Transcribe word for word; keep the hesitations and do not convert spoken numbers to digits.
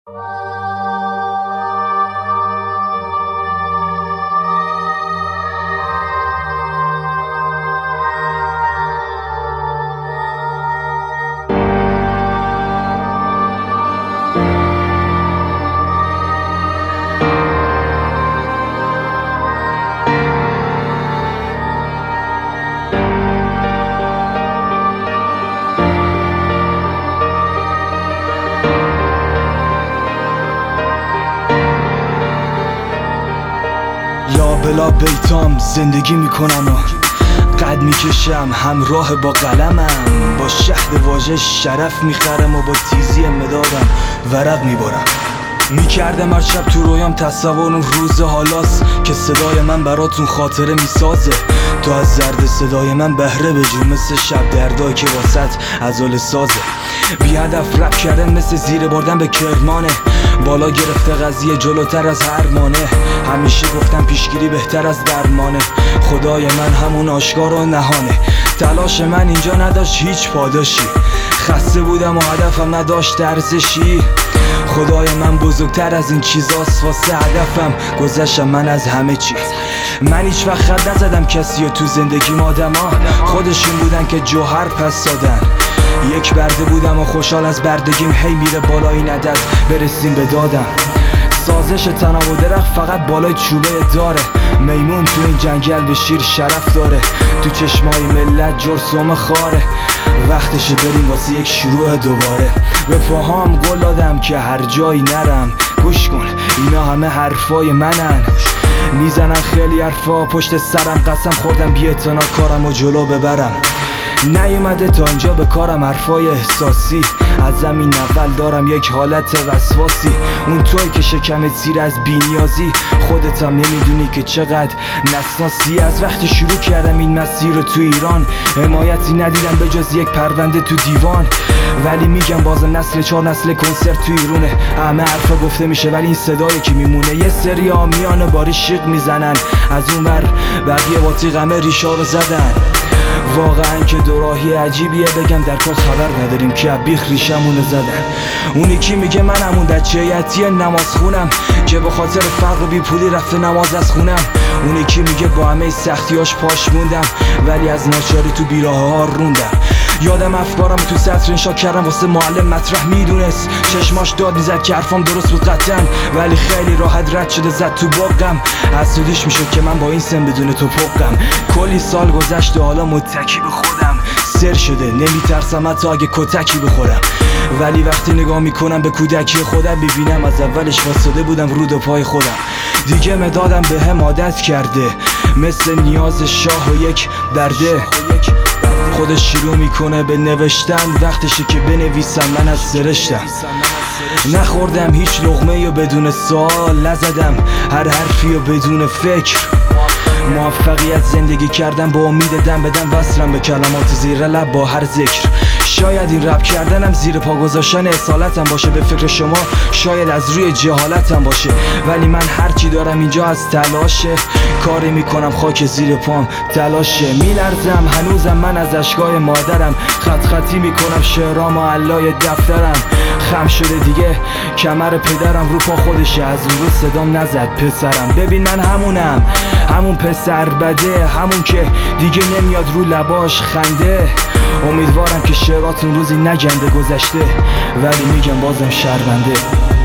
لا بلا بیتام زندگی میکنم و قد میکشم همراه با قلمم، با شهد واژه شرف میخرم و با تیزی مدادم ورق میبارم. میکردم هر شب تو رویام تصور اون روز حالاست که صدای من براتون خاطره میسازه. تو از زرد صدای من بهره بجو، مثل شب دردایی که واسط عضل سازه. بی هدف رپ کردن مثل زیر بردن به کرمانه، بالا گرفته قضیه جلوتر از هر مانه. همیشه گفتم پیشگیری بهتر از درمانه، خدای من همون آشکار و نهانه. تلاش من اینجا نداشت هیچ پاداشی، خسته بودم و هدفم نداشت ارزشی. خدای من بزرگتر از این چیزاست، واسه هدفم گذشتم من از همه چی. من هیچ وقت خط نزدم کسی و تو زندگیم آدما خودشون بودن که جوهر پس دادن. یک برده بودم و خوشحال از بردگیم هی میره بالا این عدد برسیم به دادم. سازش تناب و درخت فقط بالای چوبه داره، میمون تو این جنگل به شیر شرف داره. تو چشمای ملت جرسوم خاره، وقتشه بریم واسه یک شروع دوباره. به پاهام گل دادم که هر جایی نرم، گوش کن اینا همه حرفای منن. میزنن خیلی حرفا پشت سرم، قسم خوردم بی اعتنا کارم و جلو ببرم. نیومده تا اینجا به کارم حرفای احساسی، از زمین اول دارم یک حالت وسواسی. اون توی که شکمت زیر از بی‌نیازی، خودت هم نمیدونی که چقدر نسناسی. از وقتی شروع کردم این مسیر رو تو ایران، حمایتی ندیدم به جز یک پرونده تو دیوان. ولی میگم بازم نسل چهار نسل کنسرت تو ایرونه، همه حرفا گفته میشه ولی این صدایی که میمونه. یه سری ها میان باری شیق میزنن، از اون بر بقیه با تیغمه ریشا رو زدن. واقعا که دوراهی عجیبیه، بگم در کل خبر نداریم که بیخ ریشمونو زدن. اونی کی میگه من همون بچه یتی نماز خونم که به خاطر فقر بی پولی رفته نماز از خونم. اونی کی میگه با همه سختیاش پاش موندم ولی از ناچاری تو بیراه ها روندم. یادم افکارم تو سطر انشا کردم واسه معلم مطرح میدونست، چشماش داد میزد که حرفام درست بود قطعا، ولی خیلی راحت رد شده زد تو باقم. حسودیش میشد که من با این سن بدون تو پقم. کلی سال گذشت و حالا متکی به خودم سر شده، نمیترسم حتی اگه کتکی بخورم. ولی وقتی نگاه میکنم به کودکی خودم، ببینم از اولش واسطه بودم رو دو پای خودم. دیگه مدادم به هم عادت کرده، مثل نیاز شاه و یک برده. خودش شروع میکنه به نوشتن، وقتشه که بنویسم من از سرشتم. نخوردم هیچ لقمه و بدون سوال، نزدم هر حرفی و بدون فکر. موفقیت زندگی کردم با امید دم بدم، وصلم به کلمات زیر لب با هر ذکر. شاید این رپ کردنم زیر پا گذاشتن اصالتم باشه، به فکر شما شاید از روی جهالتم باشه. ولی من هرچی دارم اینجا از تلاشه، کاری میکنم خاک زیر پام تلاشه. میلرزم هنوزم من از اشکای مادرم، خط خطی میکنم شعرام و علای دفترم. خم شده دیگه کمر پدرم رو پا خودشه، از اون رو صدام نزد پسرم. ببین من همونم، همون پسر بده، همون که دیگه نمیاد رو لباش خنده. امیدوارم که شعراتون روزی نگنده گذشته، ولی میگم بازم شرمنده.